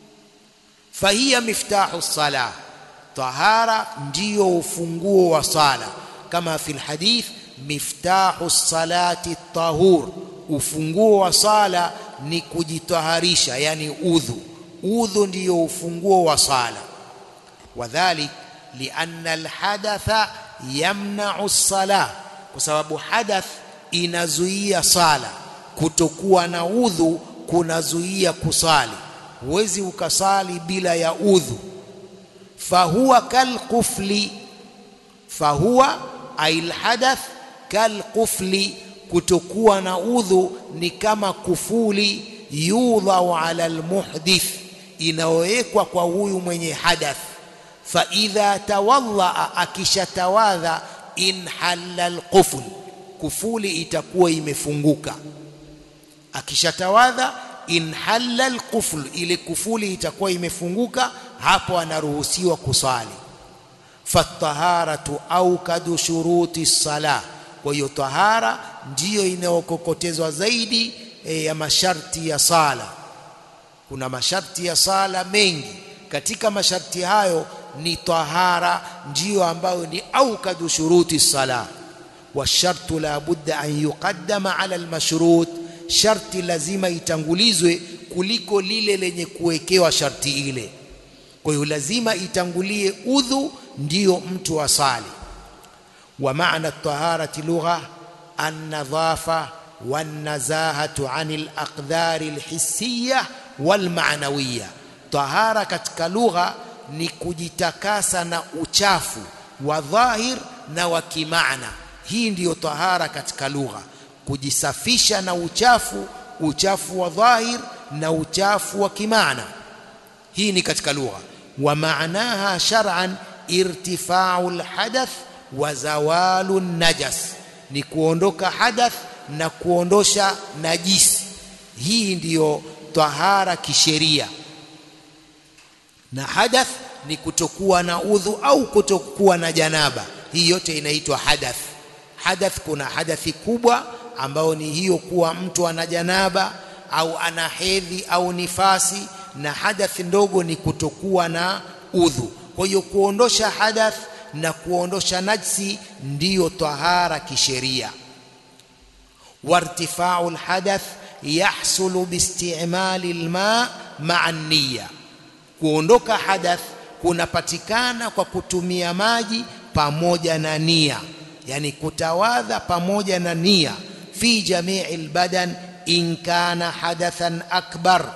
Fahiya miftahu as-salah, tahara ndiyo ufunguo wa sala, kama fil hadith miftahu as-salati at-tahur, ufunguo wa sala ni kujitaharisha, yani udhu. Udhu ndiyo ufunguo wa sala. Wadhalik lianna alhadatha yamna'u as-salah, kwa sababu hadath inazuia sala. Kutokuwa na udhu kunazuia kusali, huwezi ukasali bila ya udhu. Fahuwa kalqufli, fahuwa ay alhadath kalqufli, kutokuwa na udhu ni kama kufuli, yudhau ala almuhdith, inawekwa kwa huyu mwenye hadath. Fa idha tawalla, akishatawadha, in halla alqufl, kufuli itakuwa imefunguka. Akishatawadha, in halla alqufl, ile kufuli itakuwa imefunguka, hapo anaruhusiwa kusali. Fataharatu aukadu shuruti as-salah, kwa hiyo tahara ndiyo inayokokotezwa zaidi e, ya masharti ya sala. Kuna masharti ya sala mengi, katika masharti hayo ni tahara ndiyo ambayo ni aukadu shuruti as-salah. Wa shartu la budda an yuqaddama ala al-mashrut, sharti lazima itangulizwe kuliko lile lenye kuwekewa sharti ile. Kwa hiyo lazima itangulie udhu ndiyo mtu asali. Wa maana at-taharati lugha an-nadhafa wan-nazahatu 'anil aqdari al-hissiyya wal-ma'nawiyya. Tahara katika lugha ni kujitakasa na uchafu wa dhahir na wa kimaana. Hii ndiyo tahara katika lugha, kujisafisha na uchafu, uchafu wa dhahir na uchafu wa kimaana. Hii ni katika lugha. Wa maanaha shar'an irtifa'u alhadath wa zawalu najas, ni kuondoka hadath na kuondosha najisi. Hii ndiyo tahara kisheria. Na hadath ni kutokuwa na udhu au kutokuwa na janaba, hii yote inaitwa hadath. Hadath, kuna hadathi kubwa ambao ni hiyo kuwa mtu ana janaba au ana hedhi au nifasi, na hadath ndogo ni kutokuwa na udhu. Kwa hiyo kuondosha hadath na kuondosha najsi ndiyo tahara kisheria. Wartifa'u alhadath yahsulu biistimali alma ma'a an-niyya, kuondoka hadath kunapatikana kwa kutumia maji pamoja na nia, yani kutawadha pamoja na nia. Fi jami'il badan in kana hadathan akbar,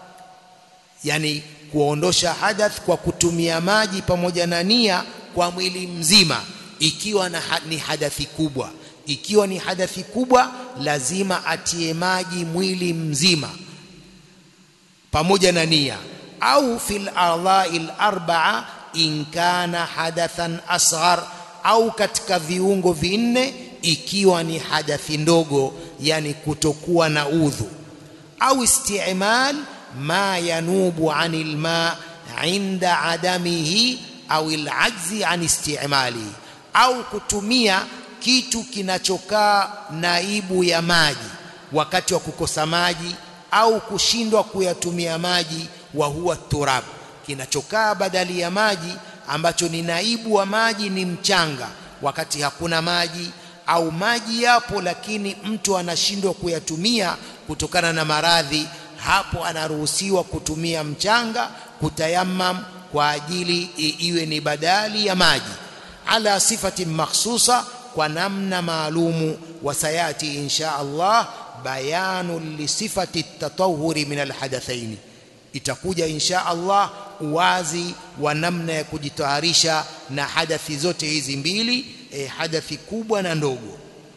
yani kuondosha hadath kwa kutumia maji pamoja na nia kwa mwili mzima, ikiwa na ni hadathi kubwa. Ikiwa ni hadathi kubwa, lazima atie maji mwili mzima pamoja na nia. Au fil a'dha'il arba'a in kana hadathan asghar, au katika viungo vinne ikiwa ni hadathi ndogo, yani kutokuwa na udhu. Au isti'mal ma yanubu 'anil ma 'inda adamihi au al-'ajzi 'an isti'malihi, au kutumia kitu kinachokaa naibu ya maji wakati wa kukosa maji au kushindwa kuyatumia maji. Wa huwa turab, kinachokaa badali ya maji ambacho ni naibu wa maji ni mchanga wakati hakuna maji, au maji yapo lakini mtu anashindwa kuyatumia kutokana na maradhi, hapo anaruhusiwa kutumia mchanga, kutayammam kwa ajili iwe ni badali ya maji, ala sifati makhsusa, kwa namna maalumu. Wasayati insha Allah bayanu li sifati at-tatahhuri min al-hadathaini, itakuja insha Allah uwazi wa namna ya kujitaharisha na hadathi zote hizi mbili, e, hadathi kubwa na ndogo.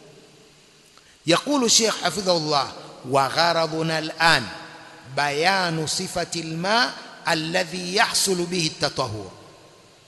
Yakulu Sheikh hafidhahullah, wa gharaduna al-an bayanu sifati al-ma alladhi yahsulu bihi at-tatahhur,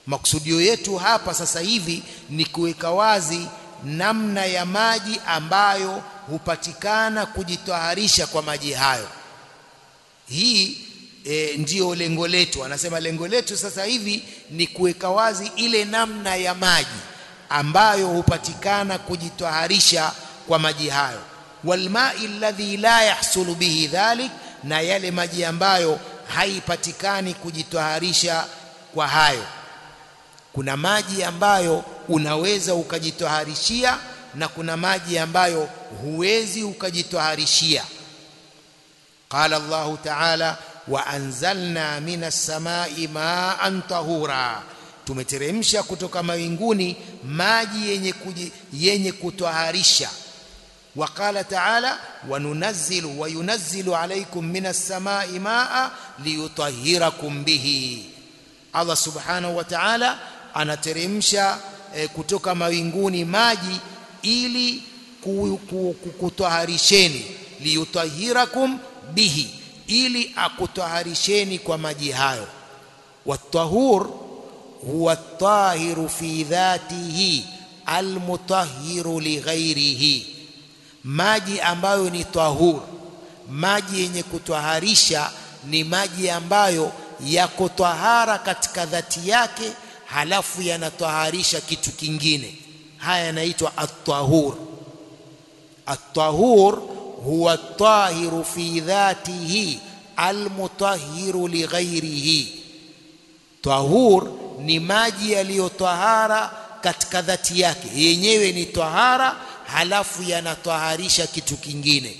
Maksudio yetu hapa sasa hivi ni kuweka wazi namna ya maji ambayo hupatikana kujitaharisha kwa maji hayo. Hii e, ndiyo lengo letu. Anasema lengo letu sasa hivi ni kuweka wazi ile namna ya maji ambayo hupatikana kujitaharisha kwa maji hayo. Walma'i alladhi la yahsulu bihi dhalik, na yale maji ambayo haipatikani kujitaharisha kwa hayo. Kuna maji ambayo unaweza ukajitaharishia na kuna maji ambayo huwezi ukajitaharishia. Qala Allahu ta'ala, wa anzalna minas samai ma'an tahura, tumeteremsha kutoka mawinguni maji yenye kuji, yenye kutaharisha. Wa qala ta'ala, wa nunazzilu wa yunazzilu alaykum minas samai ma'a liyutahhirakum bihi. Allah subhanahu wa ta'ala anateremsha e, kutoka mawinguni maji ili kutaharisheni, liyutahhirakum bihi, ili akutaharisheni kwa maji hayo. Wat-tahur huwa at-tahiru fi dhatihi al-mutahhiru li ghairihi, maji ambayo ni tahur, maji yenye kutaharisha ni maji ambayo yako tahara katika dhati yake, halafu yanataharisha kitu kingine. Haya yanaitwa at-tahur. At-tahur huwa at-tahiru fi dhatihi al-mutahhiru li ghairihi. Tahur ni maji yaliyotahara katika dhati yake, yenyewe ni tahara, halafu yanataharisha kitu kingine.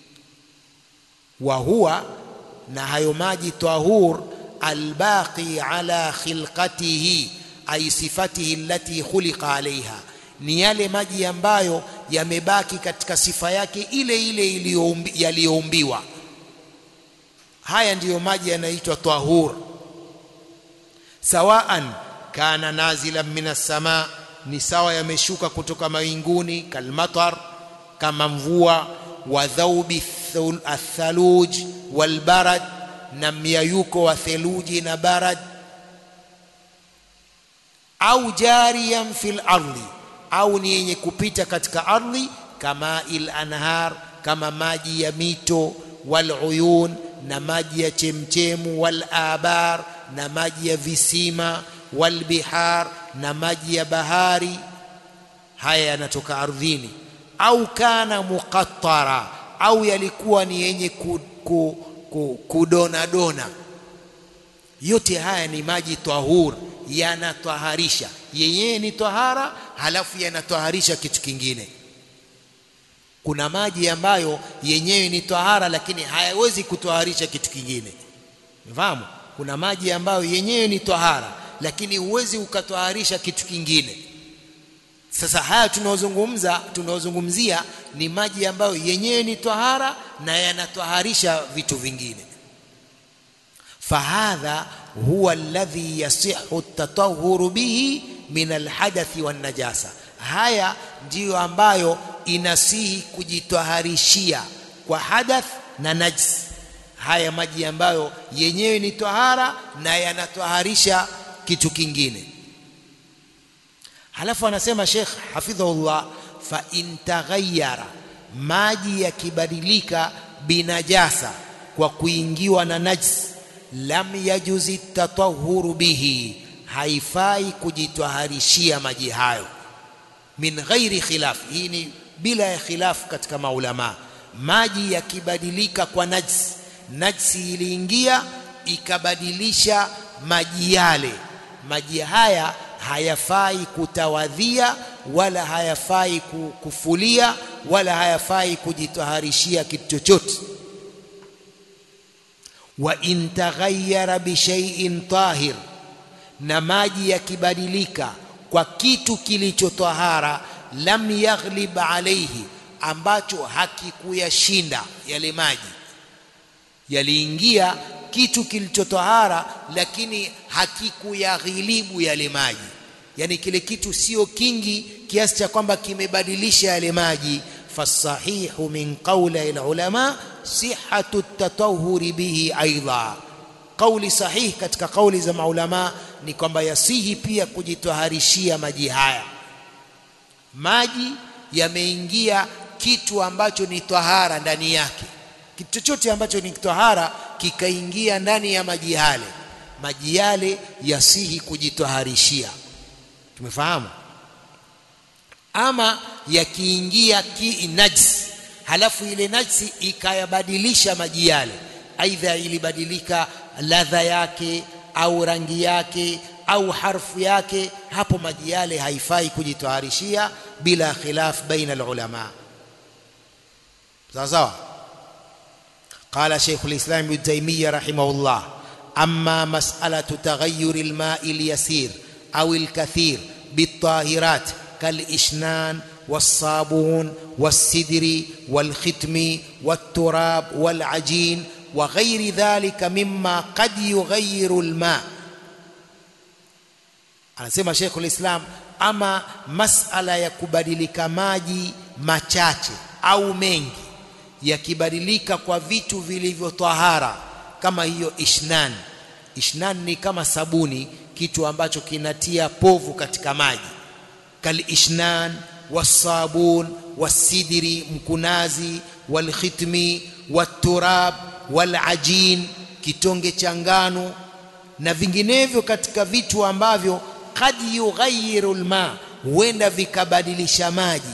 Wa huwa, na hayo maji tahur, albaqi ala khilqatihi ay sifatihi allati khuliqa alaiha, ni yale maji ambayo yamebaki katika sifa yake ile ile yaliyoumbiwa. Haya ndiyo maji yanaitwa tahur. Sawaan kana nazilan minas sama, ni sawa yameshuka kutoka mawinguni, kalmatar, kama mvua, wa dhaubi athaluj walbarad, na miayuko wa theluji na barad. Au jariyan fil ardi, au ni yenye kupita katika ardhi, kama il anhar, kama maji ya mito, wal uyun, na maji ya chemchemu, wal abar, na maji ya visima, wal bihar, na maji ya bahari. Haya yanatoka ardhini. Au kana muqattara, au yalikuwa ni yenye ku, ku, ku, kudona dona. Yote haya ni maji tahur, yanataharisha, yenyewe ni tahara, halafu yanataharisha kitu kingine. Kuna maji ambayo yenyewe ni tahara lakini hayawezi kutaharisha kitu kingine. Mfahamu? Kuna maji ambayo yenyewe ni tahara lakini huwezi ukataharisha kitu kingine. Sasa haya tunaozungumza tunaozungumzia ni maji ambayo yenyewe ni tahara na yanataharisha vitu vingine. Fahadha huwa alladhi yasihu at-tatahhuru bihi min al-hadathi wan-najasa. Haya ndiyo ambayo inasihi kujitaharishia kwa hadath na najis. Haya maji ambayo yenyewe ni tahara na yanataharisha kitu kingine. Halafu anasema Sheikh hafidhahullah, fa in taghayyara, maji yakibadilika binajasa, kwa kuingiwa na najis, lam yajuzi tatahhuru bihi, haifai kujitaharishia maji hayo. Min ghairi khilaf, hii ni bila ya khilaf katika maulama. Maji yakibadilika kwa najis, najisi iliingia ikabadilisha maji yale, maji haya hayafai kutawadhia, wala hayafai kufulia, wala hayafai kujitaharishia kitu chochote. Wa in taghayyara bi shay'in tahir, na maji yakibadilika kwa kitu kilichotahara, lam yaghlib alayhi, ambacho hakikuyashinda yale maji. Yaliingia kitu kilichotahara lakini hakikuyaghilibu yale maji, yani kile kitu sio kingi kiasi cha kwamba kimebadilisha yale maji. Fasahihu min qawli al-ulama sihhatu at-tatahhuri bihi aidha. kauli sahihi katika kauli za maulama ni kwamba yasihi pia kujitaharishia maji haya. Maji yameingia kitu ambacho ni tahara ndani yake, kitu chochote ambacho ni tahara kikaingia ndani ya maji yale, maji yale yasihi kujitaharishia. Tumefahamu? Ama yakiingia ki najis, halafu ile najisi ikayabadilisha maji yale, aidha ilibadilika ladha yake au rangi yake au harfu yake, hapo maji yale haifai kujitaharishia bila khilaf baina alulama. sawa sawa. Qala Sheikh al-Islam Ibn Taymiyyah rahimahullah, amma mas'alatu taghayyur al-ma'i al-yasir aw al-kathir bit-tahirat kal-ishnan was-sabun was-sidri wal-khitmi wat-turab wal-ajin wa ghayri dhalika mimma qad yughayyiru al-ma'. Anasema Sheikh al-Islam, ama masala ya kubadilika maji machache au mengi yakibadilika kwa vitu vilivyo tahara, kama hiyo ishnan. Ishnan ni kama sabuni, kitu ambacho kinatia povu katika maji. Kal ishnan wasabun wasidiri, mkunazi, walkhitmi waturab walajin, kitonge cha ngano na vinginevyo katika vitu ambavyo kad yughayyiru alma, huenda vikabadilisha maji.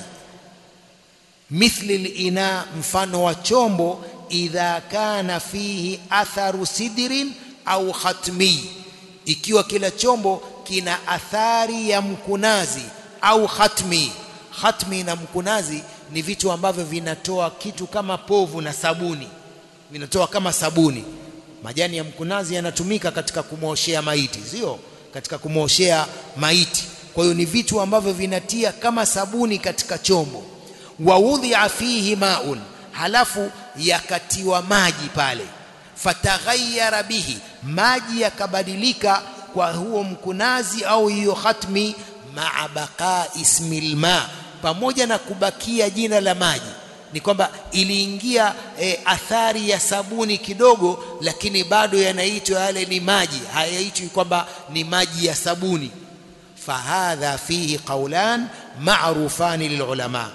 Mithli al-ina, mfano wa chombo, idha kana fihi atharu sidrin au khatmi, ikiwa kila chombo kina athari ya mkunazi au khatmi. Khatmi na mkunazi ni vitu ambavyo vinatoa kitu kama povu na sabuni, vinatoa kama sabuni. Majani ya mkunazi yanatumika katika kumwoshea maiti, sio katika kumwoshea maiti. Kwa hiyo ni vitu ambavyo vinatia kama sabuni katika chombo. Wa wudhi'a fihi ma'un, halafu yakatiwa maji pale, fataghayyara bihi, maji yakabadilika kwa huo mkunazi au hiyo khatmi, ma'a baqa ismil ma, pamoja na kubakia jina la maji. Ni kwamba iliingia e, athari ya sabuni kidogo, lakini bado yanaitwa yale ni maji, hayaitwi kwamba ni maji ya sabuni. Fahadha fihi qawlan ma'rufani lilulama.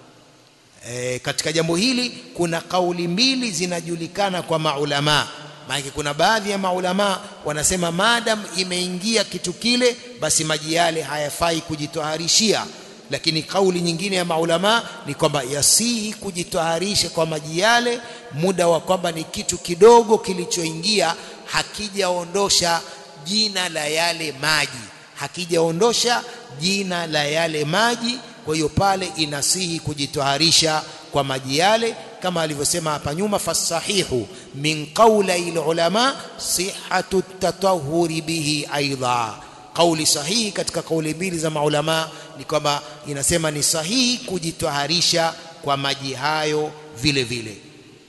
E, katika jambo hili kuna kauli mbili zinajulikana kwa maulama. Maana kuna baadhi ya maulama wanasema madam imeingia kitu kile, basi maji yale hayafai kujitaharishia. Lakini kauli nyingine ya maulama ni kwamba yasihi kujitaharisha kwa maji yale, muda wa kwamba ni kitu kidogo kilichoingia, hakijaondosha jina la yale maji, hakijaondosha jina la yale maji. Kwa hiyo pale inasihi kujitaharisha kwa maji yale, kama alivyosema hapa nyuma, fasahihu min qawli ulama sihhatu tatahhuri bihi aidha. Kauli sahihi katika kauli mbili za maulama ni kwamba inasema ni sahihi kujitaharisha kwa maji hayo vile vile.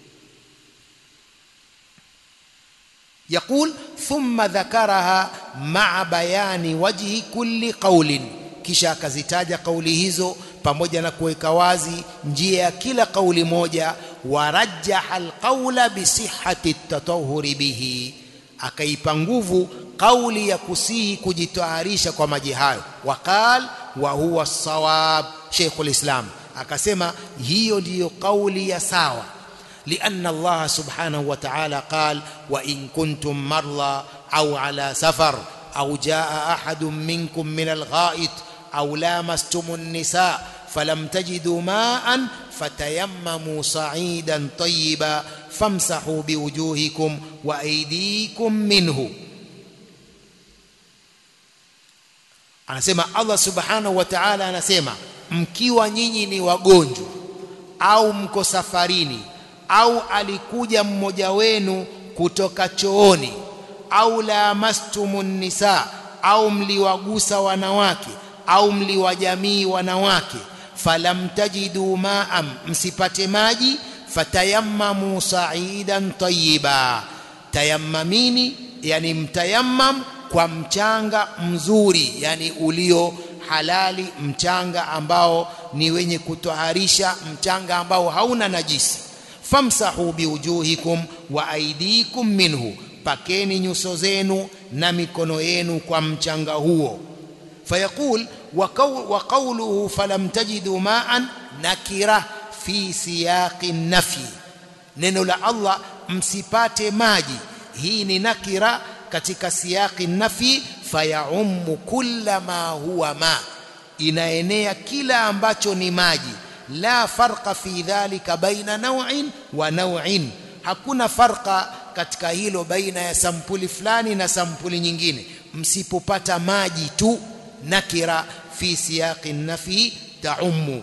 Yaqul thumma dhakaraha ma'a bayani wajhi kulli qawlin, kisha akazitaja kauli hizo pamoja na kuweka wazi njia ya kila kauli moja. Warajjaha alqawla bisihhati tatahhuri bihi, akaipa nguvu kauli ya kusihi kujitaharisha kwa maji hayo. Waqal wa huwa sawab, Sheikhul Islam akasema hiyo ndiyo kauli ya sawa. Lianna Allah subhanahu wa ta'ala qal wa in kuntum marla au ala safar au jaa ahadun minkum min al-gha'it أو لامستم النساء فلم تجدوا ماء فتيمموا صعيدا طيبا فامسحوا بوجوهكم وأيديكم منه. Anasema Allah subhanahu wa ta'ala, anasema mkiwa nyinyi ni wagonjwa au mko safarini au alikuja mmoja wenu kutoka chooni, au lamastumun nisa, au mliwagusa wanawake au mliwajamii wanawake, falam tajidu ma'am, msipate maji, fatayammamu sa'idan tayyiba, tayammamini, yani mtayammam kwa mchanga mzuri, yani ulio halali, mchanga ambao ni wenye kutoharisha, mchanga ambao hauna najisi. Famsahu biwujuhikum wa aydikum minhu, pakeni nyuso zenu na mikono yenu kwa mchanga huo. Fayaqul wa qawluhu falam tajidu ma'an nakira fi siyaqi nafi, neno la Allah msipate maji, hii ni nakira katika siyaqi nafi. Fayaummu kulla ma huwa ma, inaenea kila ambacho ni maji. La farqa fi dhalika baina naw'in wa naw'in, hakuna farqa katika hilo baina ya sampuli fulani na sampuli nyingine. Msipopata maji tu, nakira fi siyaqi nafi taummu.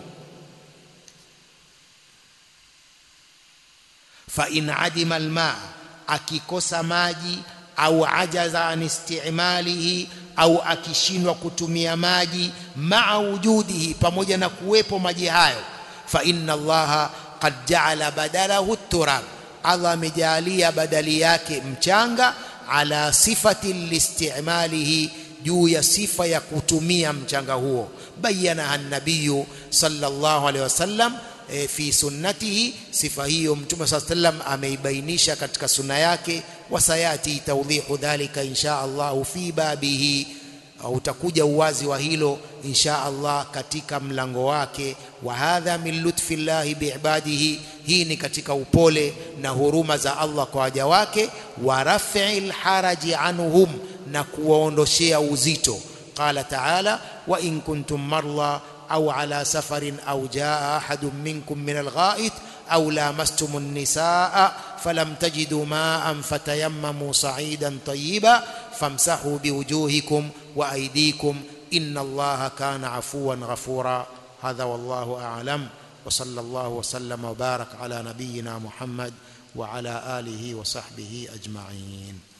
Fa in adima almaa, akikosa maji, au ajaza an istimalihi, au akishindwa kutumia maji, maa wujudihi, pamoja na kuwepo maji hayo, fa inna Allaha qad ja'ala badalahu at-turab, Allah amejalia badali yake mchanga, ala sifati listimalihi, juu ya sifa ya kutumia mchanga huo. Bayana an-nabiy sallallahu alaihi wasallam E, fi sunnatihi, sifa hiyo Mtume sallallahu alayhi wasallam ameibainisha katika sunna yake. Wasayati tawdhihu dhalika insha Allah fi babihi, utakuja uwazi wa hilo insha Allah katika mlango wake. Wa hadha min lutfi llahi biibadihi, hii ni katika upole na huruma za Allah kwa waja wake. Wa raf'il haraji anhum, na kuwaondoshea uzito. Qala ta'ala wa in kuntum marla أو على سفر أو جاء أحد منكم من الغائط أو لامستم النساء فلم تجدوا ماء فتيمموا صعيدا طيبا فامسحوا بوجوهكم وأيديكم إن الله كان عفوا غفورا. هذا والله أعلم، وصلى الله وسلم وبارك على نبينا محمد وعلى آله وصحبه أجمعين.